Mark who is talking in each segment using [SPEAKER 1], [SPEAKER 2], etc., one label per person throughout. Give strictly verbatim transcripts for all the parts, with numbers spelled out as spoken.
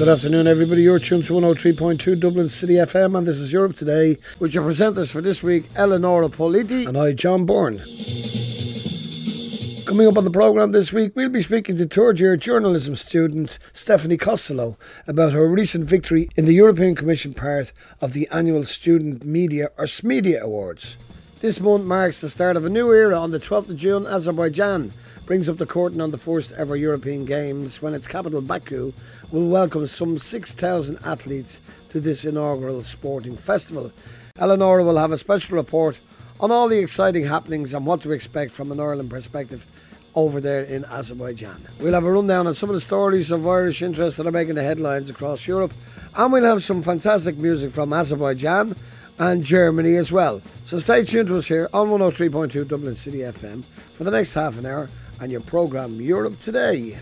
[SPEAKER 1] Good afternoon, everybody. You're tuned to one oh three point two Dublin City F M, and this is Europe Today, with your presenters for this week, Eleonora Politi and I, John Byrne. Coming up on the programme this week, we'll be speaking to third-year journalism student Stephanie Costello about her recent victory in the European Commission part of the annual Student Media or SMedia Awards. This month marks the start of a new era. On the twelfth of June, Azerbaijan brings up the curtain on the first ever European Games when its capital, Baku, will welcome some six thousand athletes to this inaugural sporting festival. Eleonora will have a special report on all the exciting happenings and what to expect from an Ireland perspective over there in Azerbaijan. We'll have a rundown on some of the stories of Irish interest that are making the headlines across Europe, and we'll have some fantastic music from Azerbaijan and Germany as well. So stay tuned to us here on one oh three point two Dublin City F M for the next half an hour and your programme Europe Today.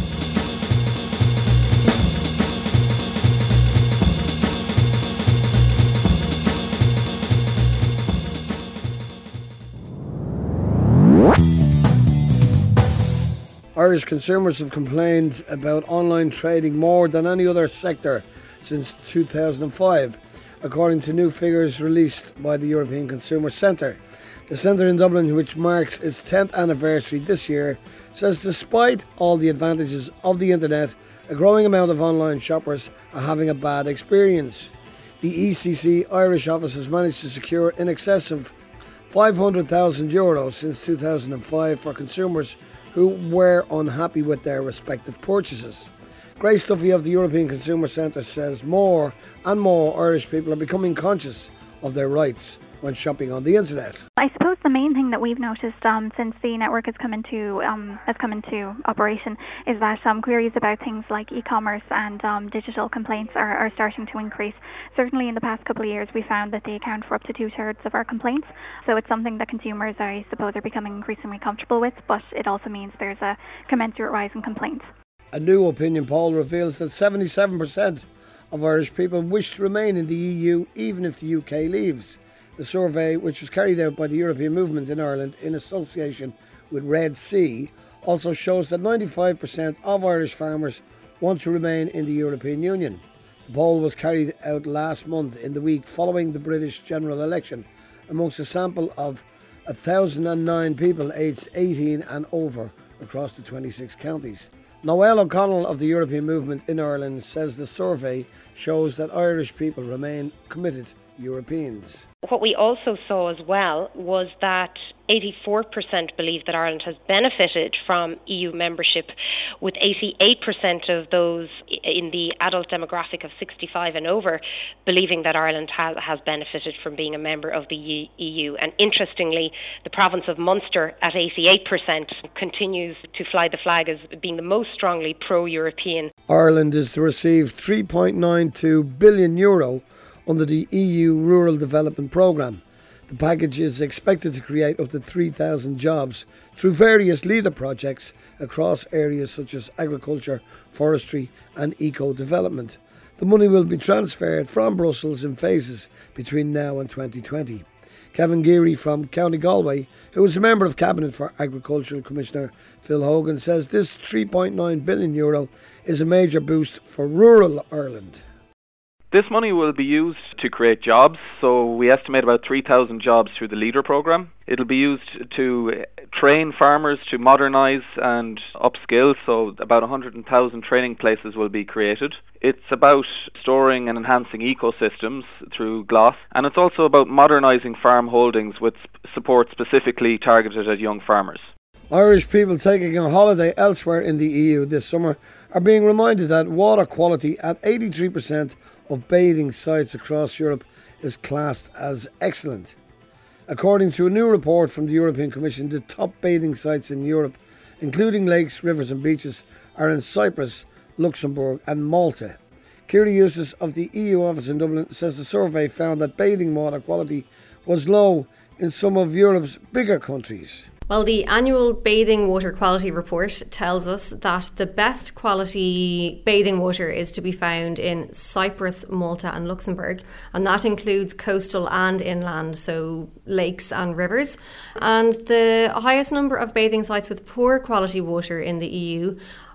[SPEAKER 1] Irish consumers have complained about online trading more than any other sector since two thousand five, according to new figures released by the European Consumer Centre. The centre in Dublin, which marks its tenth anniversary this year, says despite all the advantages of the internet, a growing amount of online shoppers are having a bad experience. The E C C Irish office has managed to secure in excess of five hundred thousand euros since two thousand five for consumers who were unhappy with their respective purchases. Grace Duffy of the European Consumer Centre says more and more Irish people are becoming conscious of their rights when shopping on the internet.
[SPEAKER 2] I suppose the main thing that we've noticed um, since the network has come into um, has come into operation is that um, queries about things like e-commerce and um, digital complaints are, are starting to increase. Certainly in the past couple of years we found that they account for up to two-thirds of our complaints, so it's something that consumers, I suppose, are becoming increasingly comfortable with, but it also means there's a commensurate rise in complaints.
[SPEAKER 1] A new opinion poll reveals that seventy-seven percent of Irish people wish to remain in the E U even if the U K leaves. The survey, which was carried out by the European Movement in Ireland in association with Red C, also shows that ninety-five percent of Irish farmers want to remain in the European Union. The poll was carried out last month in the week following the British general election amongst a sample of one thousand nine people aged eighteen and over across the twenty-six counties. Noel O'Connell of the European Movement in Ireland says the survey shows that Irish people remain committed Europeans.
[SPEAKER 3] What we also saw as well was that eighty-four percent believe that Ireland has benefited from E U membership, with eighty-eight percent of those in the adult demographic of sixty-five and over believing that Ireland has, has benefited from being a member of the E U. And interestingly, the province of Munster at eighty-eight percent continues to fly the flag as being the most strongly pro-European.
[SPEAKER 1] Ireland is to receive three point nine two billion euro under the E U Rural Development Programme. The package is expected to create up to three thousand jobs through various leader projects across areas such as agriculture, forestry and eco-development. The money will be transferred from Brussels in phases between now and twenty twenty. Kevin Geary from County Galway, who is a member of Cabinet for Agricultural Commissioner Phil Hogan, says this three point nine billion euro is a major boost for rural Ireland.
[SPEAKER 4] This money will be used to create jobs, so we estimate about three thousand jobs through the LEADER programme. It'll be used to train farmers to modernise and upskill, so about one hundred thousand training places will be created. It's about storing and enhancing ecosystems through GLOS, and it's also about modernising farm holdings with support specifically targeted at young farmers.
[SPEAKER 1] Irish people taking a holiday elsewhere in the E U this summer are being reminded that water quality at eighty-three percent of bathing sites across Europe is classed as excellent. According to a new report from the European Commission, the top bathing sites in Europe, including lakes, rivers and beaches, are in Cyprus, Luxembourg and Malta. Kiri Eustace of the E U office in Dublin says the survey found that bathing water quality was low in some of Europe's bigger countries.
[SPEAKER 5] Well, the annual bathing water quality report tells us that the best quality bathing water is to be found in Cyprus, Malta and Luxembourg, and that includes coastal and inland, so lakes and rivers. And the highest number of bathing sites with poor quality water in the E U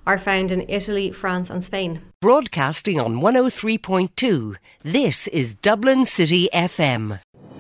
[SPEAKER 5] are found in Italy, France and Spain.
[SPEAKER 6] Broadcasting on one oh three point two, this is Dublin City F M.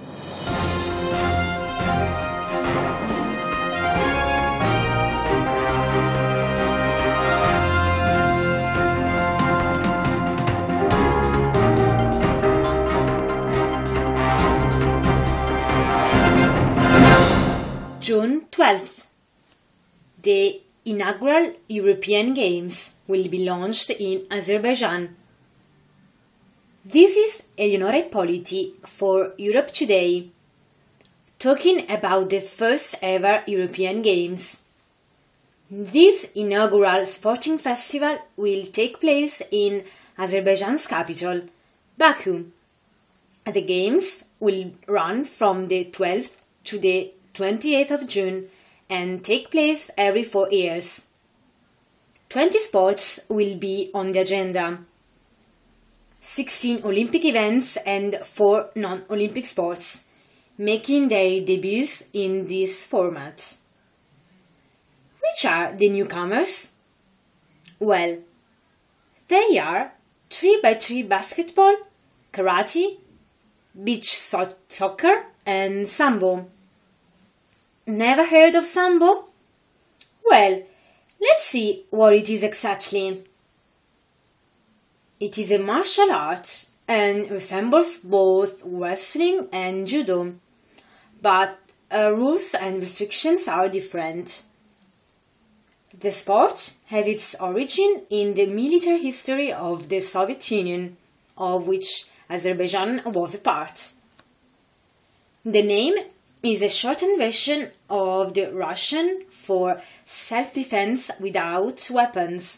[SPEAKER 7] June twelfth. The inaugural European Games will be launched in Azerbaijan. This is Eleonora Ippoliti for Europe Today, talking about the first ever European Games. This inaugural sporting festival will take place in Azerbaijan's capital, Baku. The Games will run from the twelfth to the twenty-eighth of June and take place every four years. twenty sports will be on the agenda. sixteen Olympic events and four non-Olympic sports, making their debuts in this format. Which are the newcomers? Well, they are three by three basketball, karate, beach so- soccer and sambo. Never heard of sambo? Well, let's see what it is exactly. It is a martial art and resembles both wrestling and judo, but uh, rules and restrictions are different. The sport has its origin in the military history of the Soviet Union, of which Azerbaijan was a part. The name is a shortened version of the Russian for self-defense without weapons.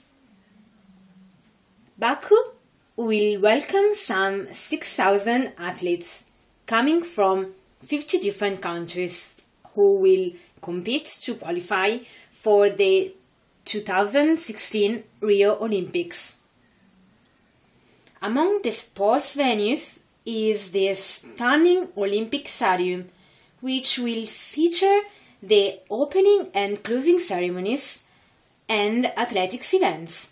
[SPEAKER 7] Baku will welcome some six thousand athletes coming from fifty different countries who will compete to qualify for the two thousand sixteen Rio Olympics. Among the sports venues is the stunning Olympic Stadium, which will feature the opening and closing ceremonies and athletics events.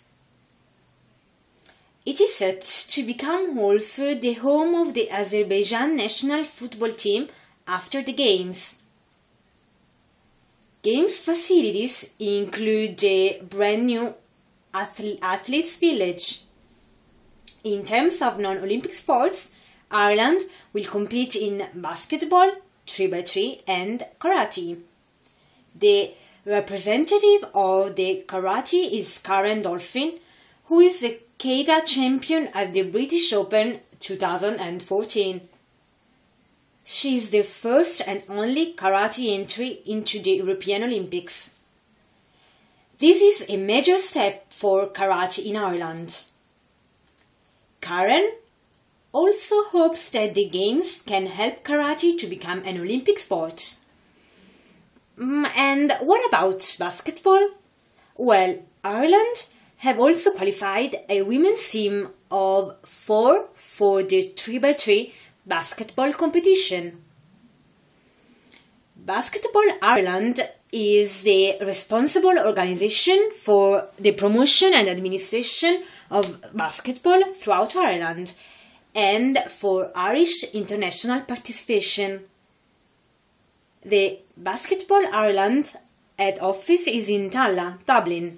[SPEAKER 7] It is set to become also the home of the Azerbaijan national football team after the Games. Games facilities include the brand new Athletes Village. In terms of non-Olympic sports, Ireland will compete in basketball, three by three and karate. The representative of the karate is Karen Dolphin, who is the Kata champion at the British Open two thousand fourteen. She is the first and only karate entry into the European Olympics. This is a major step for karate in Ireland. Karen also hopes that the Games can help karate to become an Olympic sport. Mm, and what about basketball? Well, Ireland have also qualified a women's team of four for the three by three basketball competition. Basketball Ireland is the responsible organization for the promotion and administration of basketball throughout Ireland and for Irish international participation. The Basketball Ireland head office is in Talla, Dublin.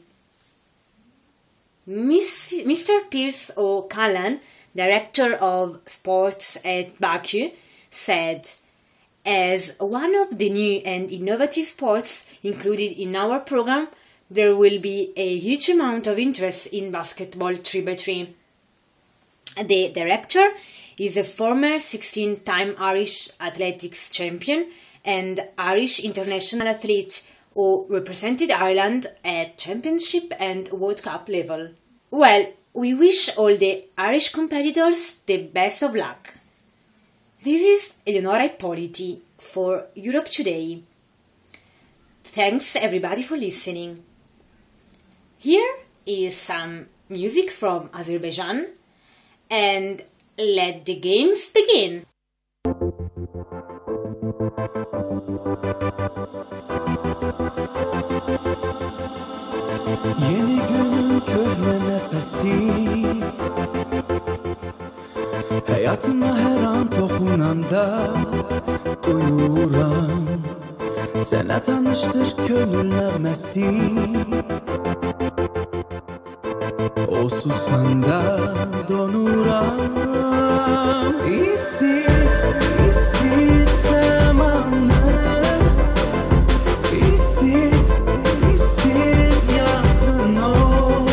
[SPEAKER 7] Miss, Mister Pierce O'Callaghan, Director of Sports at Baku, said, "As one of the new and innovative sports included in our program, there will be a huge amount of interest in basketball three by three. The director is a former sixteen-time Irish athletics champion and Irish international athlete who represented Ireland at championship and World Cup level. Well, we wish all the Irish competitors the best of luck." This is Eleonora Ippoliti for Europe Today. Thanks everybody for listening. Here is some music from Azerbaijan, and let the games begin.
[SPEAKER 8] Yeni günün köhne nefesi Hayatıma her an toxunanda duyuram Sənə tanışdır könül nəğməsi O susanda donuram İsit, isit zamanı İsit, isit yakın ol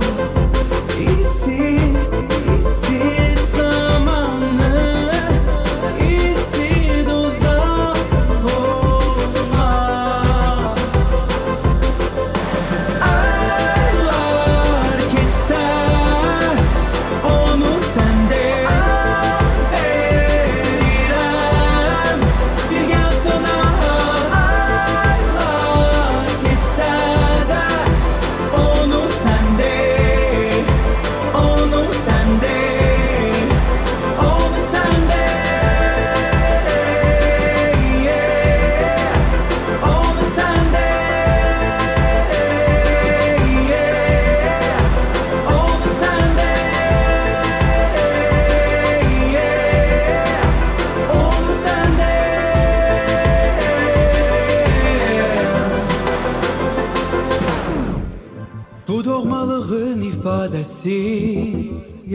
[SPEAKER 8] İsit, isit zamanı İsit uzak olma Aylar geçse onu sende erirem Bir gel sana aylar geçse de onu sende Onu sende Onu sende yeah. Onu sende yeah. Onu sende yeah. Onu sende Bu doğmalığın ifadesi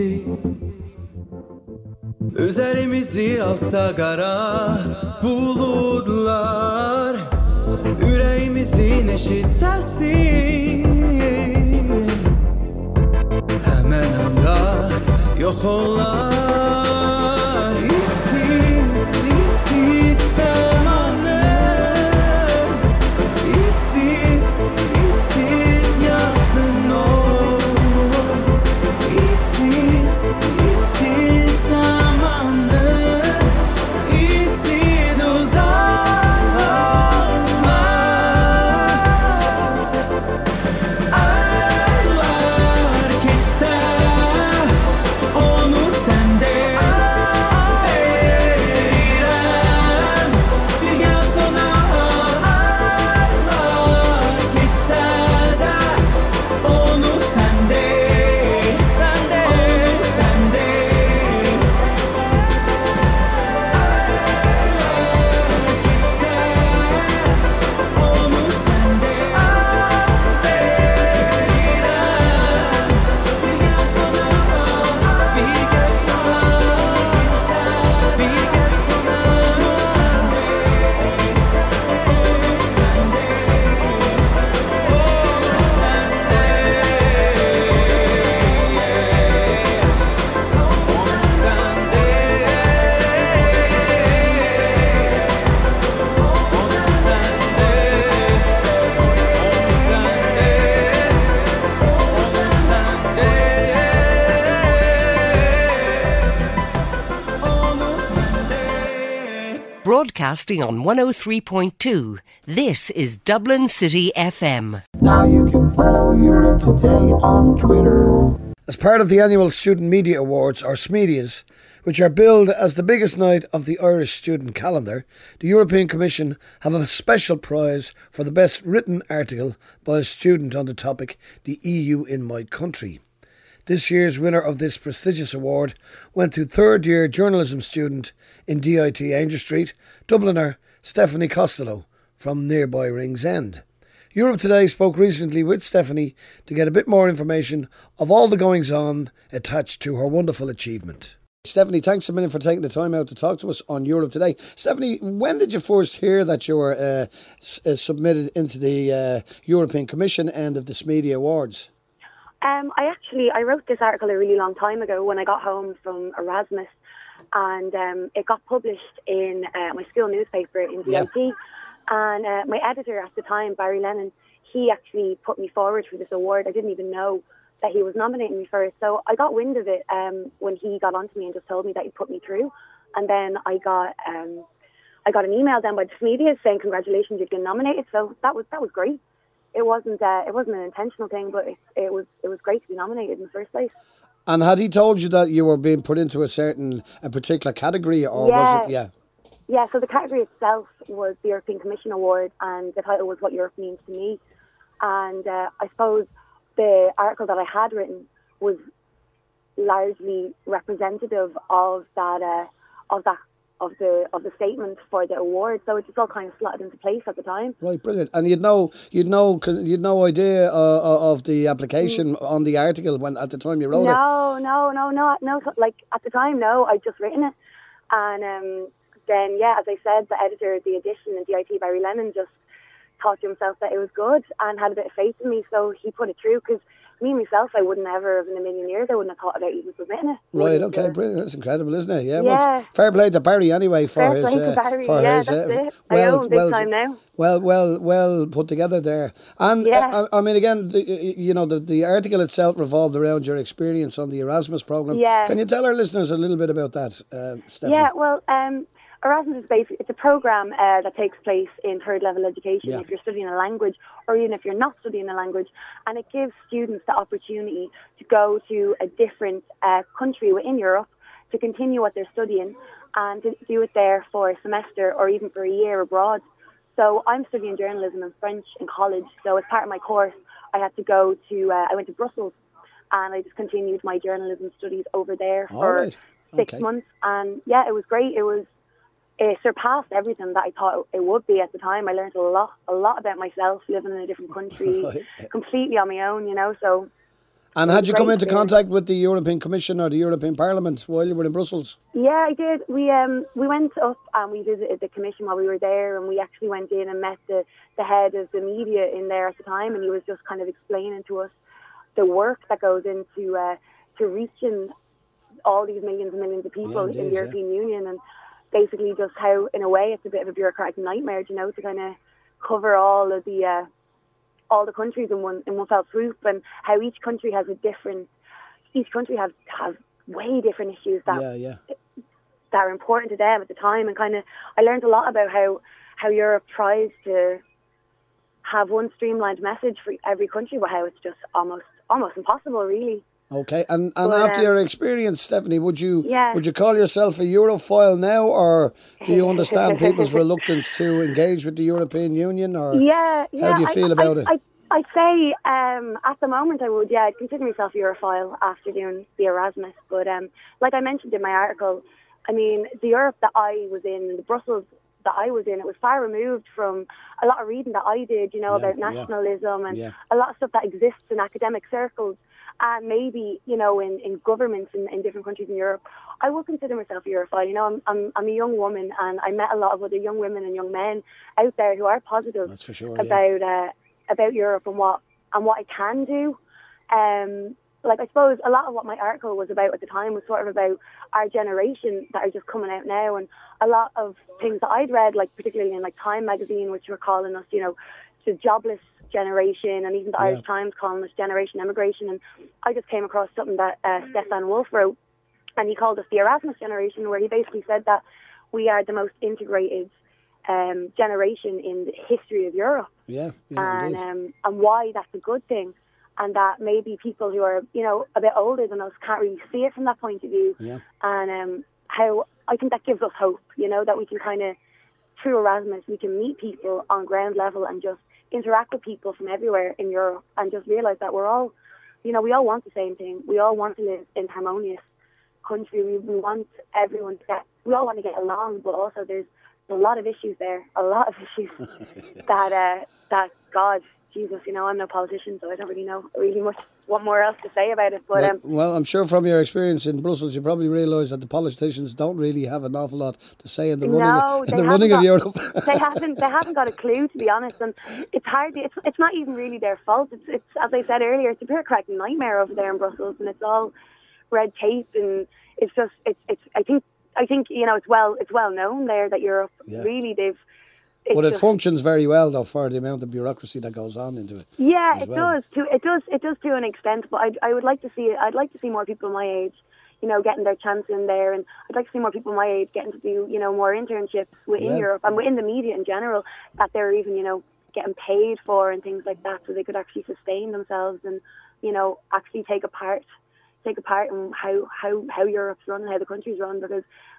[SPEAKER 8] Üzerimizi alsa qara buludlar Ürəyimizin eşit səsi Həmən anda yox olar İsit, isit zamanı İsit, isit yakın ol İsit, isit zamanı İsit uzak olma Aylar geçse onu sende erirem Bir gel sana aylar geçse de onu sende Sende Onu sende Aylar geçse onu sende erirem Bir gel sana Bir gel sana Bir gel sana
[SPEAKER 6] Broadcasting on one oh three point two, this is Dublin City F M.
[SPEAKER 1] Now you can follow Europe Today on Twitter. As part of the annual Student Media Awards, or SMEDIAs, which are billed as the biggest night of the Irish student calendar, the European Commission have a special prize for the best written article by a student on the topic, the E U in my country. This year's winner of this prestigious award went to third year journalism student in D I T Ainger Street, Dubliner Stephanie Costello from nearby Ringsend. Europe Today spoke recently with Stephanie to get a bit more information of all the goings on attached to her wonderful achievement. Stephanie, thanks a million for taking the time out to talk to us on Europe Today. Stephanie, when did you first hear that you were uh, s- uh, submitted into the uh, European Commission end of the SMEDIA Awards?
[SPEAKER 9] Um, I actually, I wrote this article a really long time ago when I got home from Erasmus, and um, it got published in uh, my school newspaper in D I T. Yeah. And uh, my editor at the time, Barry Lennon, he actually put me forward for this award. I didn't even know that he was nominating me for it. So I got wind of it um, when he got onto me and just told me that he put me through. And then I got um, I got an email then by the SMEDIA saying congratulations, you've been nominated. So that was that was great. It wasn't uh, it wasn't an intentional thing, but it, it was it was great to be nominated in the first place.
[SPEAKER 1] And had he told you that you were being put into a certain a particular category, or
[SPEAKER 9] yeah.
[SPEAKER 1] was it? Yeah.
[SPEAKER 9] Yeah. So the category itself was the European Commission Award, and the title was "What Europe Means to Me." And uh, I suppose the article that I had written was largely representative of that uh, of that of the of the statement for the award. So it just all kind of slotted into place at the time.
[SPEAKER 1] Right, brilliant. And you'd no, you'd no, you'd no idea uh, of the application mm. on the article when at the time you wrote
[SPEAKER 9] no,
[SPEAKER 1] it.
[SPEAKER 9] No, no, no, no, no. Like at the time, no. I'd just written it, and um, then yeah, as I said, the editor of the edition in D I T, Barry Lennon, just thought to himself that it was good and had a bit of faith in me, so he put it through. Because me myself, I wouldn't ever have in a million years, I wouldn't have thought about even submitting it.
[SPEAKER 1] Right, okay, brilliant. That's incredible, isn't it? Yeah,
[SPEAKER 9] yeah.
[SPEAKER 1] Well, fair play to Barry anyway for
[SPEAKER 9] fair
[SPEAKER 1] his
[SPEAKER 9] play to Barry.
[SPEAKER 1] for
[SPEAKER 9] yeah,
[SPEAKER 1] his
[SPEAKER 9] that's
[SPEAKER 1] uh,
[SPEAKER 9] it.
[SPEAKER 1] well,
[SPEAKER 9] I own big
[SPEAKER 1] well,
[SPEAKER 9] time now.
[SPEAKER 1] Well, well, well put together there. And
[SPEAKER 9] yeah.
[SPEAKER 1] uh, I mean, again, the, you know, the the article itself revolved around your experience on the Erasmus program.
[SPEAKER 9] Yeah.
[SPEAKER 1] Can you tell our listeners a little bit about that, uh, Stephanie?
[SPEAKER 9] Yeah. Well, um, Erasmus is basically it's a program uh, that takes place in third level education
[SPEAKER 1] Yeah.
[SPEAKER 9] if you're studying a language, or even if you're not studying a language, and it gives students the opportunity to go to a different uh, country within Europe to continue what they're studying and to do it there for a semester or even for a year abroad. So I'm studying journalism and French in college, so as part of my course I had to go to, uh, I went to Brussels and I just continued my journalism studies over there for
[SPEAKER 1] right.
[SPEAKER 9] six
[SPEAKER 1] okay.
[SPEAKER 9] months, and yeah, it was great. It was It surpassed everything that I thought it would be at the time. I learned a lot, a lot about myself living in a different country,
[SPEAKER 1] Right.
[SPEAKER 9] completely on my own, you know. So.
[SPEAKER 1] And
[SPEAKER 9] it
[SPEAKER 1] had
[SPEAKER 9] was
[SPEAKER 1] you come
[SPEAKER 9] great
[SPEAKER 1] into
[SPEAKER 9] to-
[SPEAKER 1] contact with the European Commission or the European Parliament while you were in Brussels?
[SPEAKER 9] Yeah, I did. We um we went up and we visited the commission while we were there, and we actually went in and met the the head of the media in there at the time, and he was just kind of explaining to us the work that goes into uh, to reaching all these millions and millions of people
[SPEAKER 1] Yeah,
[SPEAKER 9] in
[SPEAKER 1] indeed,
[SPEAKER 9] the
[SPEAKER 1] yeah.
[SPEAKER 9] European Union, and basically just how, in a way, it's a bit of a bureaucratic nightmare, you know, to kind of cover all of the uh, all the countries in one in one fell swoop, and how each country has a different, each country has has way different issues that
[SPEAKER 1] Yeah, yeah.
[SPEAKER 9] that are important to them at the time, and kind of I learned a lot about how how Europe tries to have one streamlined message for every country, but how it's just almost almost impossible, really.
[SPEAKER 1] Okay, and, and
[SPEAKER 9] But,
[SPEAKER 1] after
[SPEAKER 9] um,
[SPEAKER 1] your experience, Stephanie, would you
[SPEAKER 9] Yeah.
[SPEAKER 1] would you call yourself a Europhile now, or do you understand people's reluctance to engage with the European Union, or
[SPEAKER 9] Yeah, yeah.
[SPEAKER 1] how do you
[SPEAKER 9] I-
[SPEAKER 1] feel
[SPEAKER 9] I,
[SPEAKER 1] about it?
[SPEAKER 9] I, I'd say um, at the moment I would, yeah, I'd consider myself a Europhile after doing the Erasmus. But um, like I mentioned in my article, I mean, the Europe that I was in, the Brussels that I was in, it was far removed from a lot of reading that I did, you know,
[SPEAKER 1] Yeah,
[SPEAKER 9] about
[SPEAKER 1] yeah.
[SPEAKER 9] nationalism and
[SPEAKER 1] Yeah.
[SPEAKER 9] a lot of stuff that exists in academic circles. And maybe, you know, in, in governments in, in different countries in Europe, I would consider myself a Europhile. You know, I'm, I'm I'm a young woman, and I met a lot of other young women and young men out there who are positive
[SPEAKER 1] That's for sure. Yeah.
[SPEAKER 9] about uh, about Europe and what and what I can do. Um, like I suppose a lot of what my article was about at the time was sort of about our generation that are just coming out now, and a lot of things that I'd read, like particularly in like Time magazine, which were calling us, you know, the jobless generation, and even the
[SPEAKER 1] Yeah.
[SPEAKER 9] Irish Times calling us generation emigration. And I just came across something that uh, Stefan Wolf wrote, and he called us the Erasmus generation, where he basically said that we are the most integrated um, generation in the history of Europe,
[SPEAKER 1] Yeah, yeah,
[SPEAKER 9] and
[SPEAKER 1] indeed.
[SPEAKER 9] um, and why that's a good thing, and that maybe people who are, you know, a bit older than us can't really see it from that point of view,
[SPEAKER 1] Yeah.
[SPEAKER 9] and um, how I think that gives us hope, you know, that we can kind of, through Erasmus, we can meet people on ground level and just interact with people from everywhere in Europe, and just realise that we're all, you know, we all want the same thing. We all want to live in harmonious country. We, we want everyone to get, we all want to get along, but also there's a lot of issues there, a lot of issues that, uh, that God, Jesus, you know, I'm no politician, so I don't really know really much what more else to say about it. But
[SPEAKER 1] well,
[SPEAKER 9] um,
[SPEAKER 1] well, I'm sure from your experience in Brussels, you probably realise that the politicians don't really have an awful lot to say in the running,
[SPEAKER 9] no,
[SPEAKER 1] of,
[SPEAKER 9] they
[SPEAKER 1] in the
[SPEAKER 9] haven't
[SPEAKER 1] running of
[SPEAKER 9] got-
[SPEAKER 1] Europe.
[SPEAKER 9] they haven't they haven't got a clue, to be honest, and it's hard. It's it's not even really their fault. It's it's as I said earlier, it's a bureaucratic nightmare over there in Brussels, and it's all red tape, and it's just it's it's. I think I think you know it's well it's well known there that Europe
[SPEAKER 1] Yeah.
[SPEAKER 9] really they've. It's
[SPEAKER 1] But it
[SPEAKER 9] just,
[SPEAKER 1] functions very well, though, for the amount of bureaucracy that goes on into it.
[SPEAKER 9] Yeah,
[SPEAKER 1] as
[SPEAKER 9] it
[SPEAKER 1] well.
[SPEAKER 9] does. To it does. It does to an extent. But I, I would like to see. I'd like to see more people my age, you know, getting their chance in there, and I'd like to see more people my age getting to do, you know, more internships within
[SPEAKER 1] Yeah.
[SPEAKER 9] Europe and within the media in general, that they're even, you know, getting paid for and things like that, so they could actually sustain themselves and, you know, actually take a part, take a part in how how how Europe's run and how the country's run. Because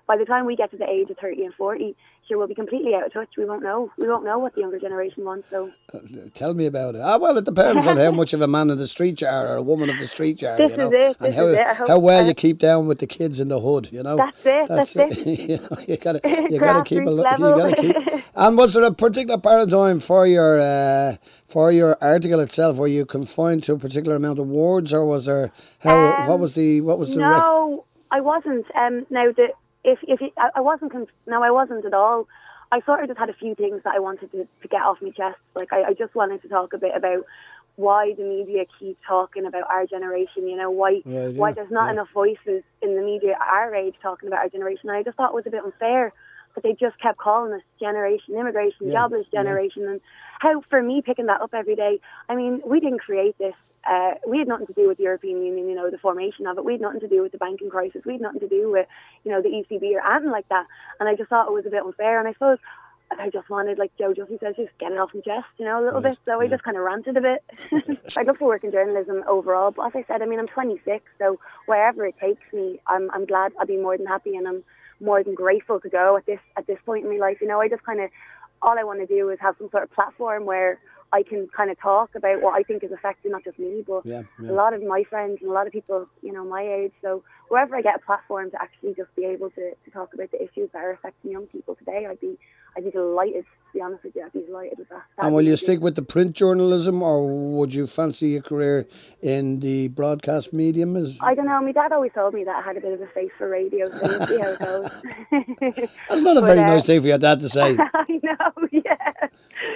[SPEAKER 9] by the time we get to the age of thirty and forty, sure, we'll be completely out of touch. We won't know. We won't know what the younger generation wants. So,
[SPEAKER 1] Uh, Tell me about it. Ah, well, it depends on how much of a man of the street you are or a woman of the street you are,
[SPEAKER 9] This
[SPEAKER 1] you know,
[SPEAKER 9] is it,
[SPEAKER 1] and
[SPEAKER 9] this
[SPEAKER 1] how
[SPEAKER 9] is it. I hope-
[SPEAKER 1] how well
[SPEAKER 9] uh,
[SPEAKER 1] you keep down with the kids in the hood, you know.
[SPEAKER 9] That's it, that's it.
[SPEAKER 1] you know, you gotta you gotta keep a
[SPEAKER 9] Grassroots
[SPEAKER 1] look. You
[SPEAKER 9] level.
[SPEAKER 1] gotta keep. And was there a particular paradigm for your uh, for your article itself? Were you confined to a particular amount of words, or was there how?
[SPEAKER 9] Um,
[SPEAKER 1] what was the what was the? rec-
[SPEAKER 9] No, I wasn't. Um, now the if if you, I, I wasn't. Con- no, I wasn't at all. I sort of just had a few things that I wanted to, to get off my chest. Like I, I just wanted to talk a bit about why the media keep talking about our generation. You know, why
[SPEAKER 1] Right,
[SPEAKER 9] why
[SPEAKER 1] yeah,
[SPEAKER 9] there's not
[SPEAKER 1] yeah.
[SPEAKER 9] enough voices in the media at our age talking about our generation. And I just thought it was a bit unfair that they just kept calling us generation immigration,
[SPEAKER 1] Yeah,
[SPEAKER 9] jobless
[SPEAKER 1] yeah.
[SPEAKER 9] generation, and how for me picking that up every day. I mean, we didn't create this. Uh, we had nothing to do with the European Union, you know, the formation of it. We had nothing to do with the banking crisis. We had nothing to do with, you know, the E C B or anything like that. And I just thought it was a bit unfair. And I suppose I just wanted, like Joe Justin says, just get it off my chest, you know, a little
[SPEAKER 1] Right,
[SPEAKER 9] bit. So I
[SPEAKER 1] yeah.
[SPEAKER 9] just kind of ranted a bit. I'd love to work in journalism overall. But as I said, I mean, I'm twenty-six, so wherever it takes me, I'm I'm glad. I'd be more than happy, and I'm more than grateful to go at this at this point in my life. You know, I just kind of, all I want to do is have some sort of platform where I can kind of talk about what I think is affecting not just me, but
[SPEAKER 1] Yeah, yeah.
[SPEAKER 9] a lot of my friends and a lot of people, you know, my age. So wherever I get a platform to actually just be able to, to talk about the issues that are affecting young people today, I'd be I'd be delighted. To be honest with you, I'd be delighted with that. That'd
[SPEAKER 1] And will
[SPEAKER 9] be
[SPEAKER 1] you
[SPEAKER 9] my
[SPEAKER 1] stick
[SPEAKER 9] dream.
[SPEAKER 1] with the print journalism, or would you fancy a career in the broadcast medium? Is
[SPEAKER 9] I don't know. My dad always told me that I had a bit of a face for radio, so we'll see how it goes.
[SPEAKER 1] that's not a
[SPEAKER 9] But,
[SPEAKER 1] very
[SPEAKER 9] uh,
[SPEAKER 1] nice thing for your dad to say.
[SPEAKER 9] I know, yeah.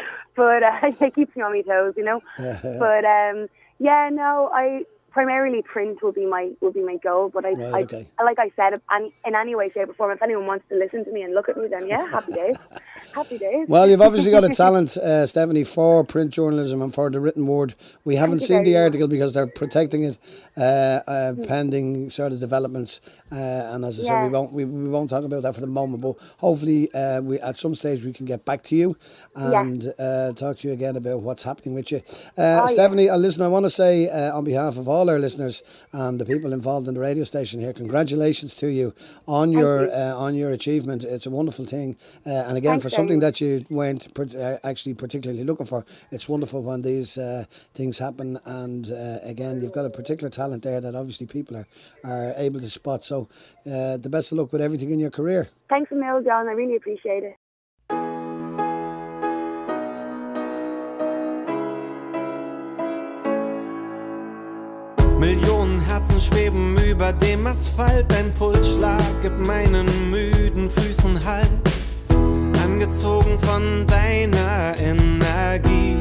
[SPEAKER 9] But uh, it keeps me on my toes, you know. But um, yeah, no, I primarily print will be my will be my goal. But I,
[SPEAKER 1] Right,
[SPEAKER 9] I
[SPEAKER 1] okay.
[SPEAKER 9] like I said, and in any way, shape, or form, if anyone wants to listen to me and look at me, then yeah, happy days, happy days.
[SPEAKER 1] Well, you've obviously got a talent, uh, Stephanie, for print journalism and for the written word. We haven't
[SPEAKER 9] you
[SPEAKER 1] seen the
[SPEAKER 9] very much.
[SPEAKER 1] article because they're protecting it, uh, uh, pending sort of developments. Uh, and as I said, we
[SPEAKER 9] Yeah.
[SPEAKER 1] won't we, we won't talk about that for the moment. But hopefully, uh, we at some stage we can get back to you and uh, talk to you again about what's happening with you. Uh,
[SPEAKER 9] Oh, yeah.
[SPEAKER 1] Stephanie, uh, listen, I want to say uh, on behalf of all our listeners and the people involved in the radio station here, congratulations to you on your
[SPEAKER 9] you.
[SPEAKER 1] uh, on your achievement. It's a wonderful thing, uh, and again,
[SPEAKER 9] Thanks
[SPEAKER 1] for
[SPEAKER 9] very
[SPEAKER 1] something
[SPEAKER 9] much.
[SPEAKER 1] that you weren't par- uh, actually particularly looking for, it's wonderful when these uh, things happen. And uh, again, you've got a particular talent there that obviously people are, are able to spot. So uh, the best of luck with everything in your career.
[SPEAKER 9] Thanks a mil, John. I really appreciate it.
[SPEAKER 8] Millionen Herzen schweben über dem Asphalt. Ein Pulsschlag gibt meinen müden Füßen Halt. Angezogen von deiner Energie.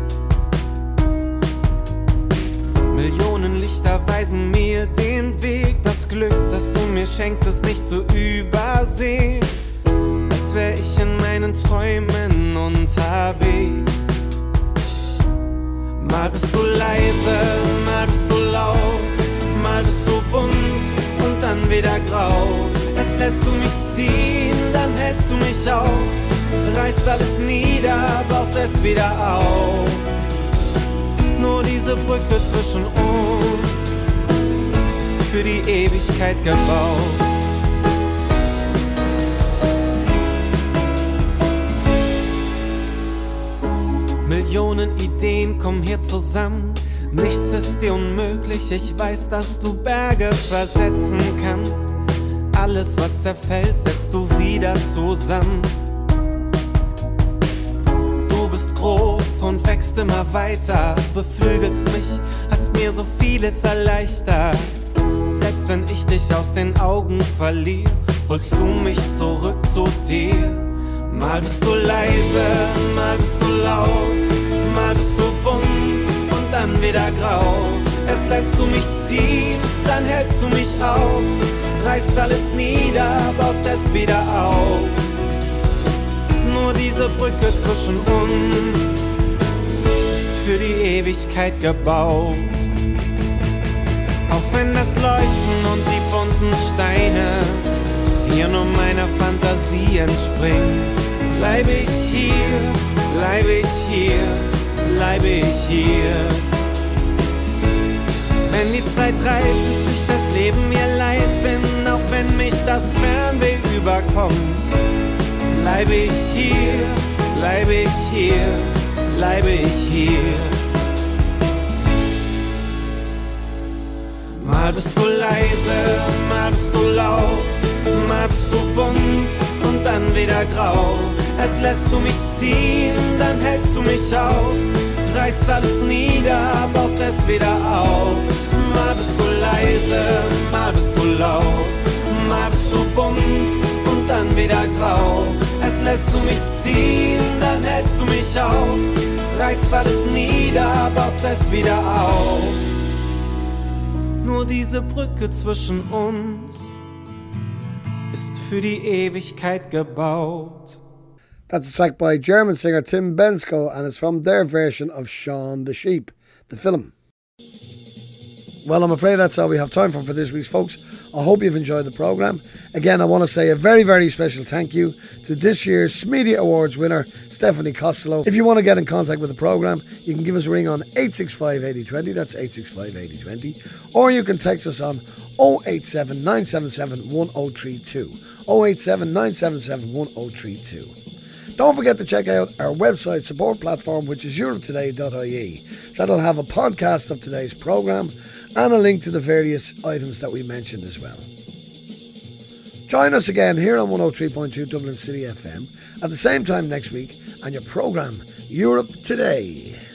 [SPEAKER 8] Millionen Lichter weisen mir den Weg. Das Glück, das du mir schenkst, ist nicht zu übersehen. Als wär ich in meinen Träumen unterwegs. Mal bist du leise, mal bist du laut, mal bist du bunt und dann wieder grau. Es lässt du mich ziehen, dann hältst du mich auf, reißt alles nieder, baust es wieder auf. Nur diese Brücke zwischen uns ist für die Ewigkeit gebaut. Millionen Ideen kommen hier zusammen. Nichts ist dir unmöglich, ich weiß, dass du Berge versetzen kannst. Alles, was zerfällt, setzt du wieder zusammen. Du bist groß und wächst immer weiter, beflügelst mich, hast mir so vieles erleichtert. Selbst wenn ich dich aus den Augen verliere, holst du mich zurück zu dir. Mal bist du leise, mal bist du laut, mal bist du bunt und dann wieder grau. Es lässt du mich ziehen, dann hältst du mich auf, reißt alles nieder, baust es wieder auf. Nur diese Brücke zwischen uns ist für die Ewigkeit gebaut. Auch wenn das Leuchten und die bunten Steine hier nur meiner Fantasie entspringen, bleibe ich hier, bleibe ich hier, bleibe ich hier. Wenn die Zeit reif ist, ich das Leben mir leid bin, auch wenn mich das Fernweh überkommt. Bleibe ich hier, bleibe ich hier, bleibe ich hier. Mal bist du leise, mal bist du laut, mal bist du bunt und dann wieder grau. Es lässt du mich ziehen, dann hältst du mich auf, reißt alles nieder, baust es wieder auf. Mal bist du leise, mal bist du laut, mal bist du bunt und dann wieder grau. Es lässt du mich ziehen, dann hältst du mich auf, reißt alles nieder, baust es wieder auf. Nur diese Brücke zwischen uns ist für die Ewigkeit gebaut.
[SPEAKER 1] That's a track by German singer Tim Bensko, and it's from their version of Shaun the Sheep, the film. Well, I'm afraid that's all we have time for for this week's, folks. I hope you've enjoyed the programme. Again, I want to say a very, very special thank you to this year's Smedia Awards winner, Stephanie Costello. If you want to get in contact with the programme, you can give us a ring on eight six five, eight zero two zero, that's eight six five, eight zero two zero, or you can text us on oh eight seven, nine seven seven, one oh three two, oh eight seven, nine seven seven, one oh three two. Don't forget to check out our website support platform, which is europe today dot I E. That'll have a podcast of today's programme and a link to the various items that we mentioned as well. Join us again here on one oh three point two Dublin City F M at the same time next week and your programme Europe Today.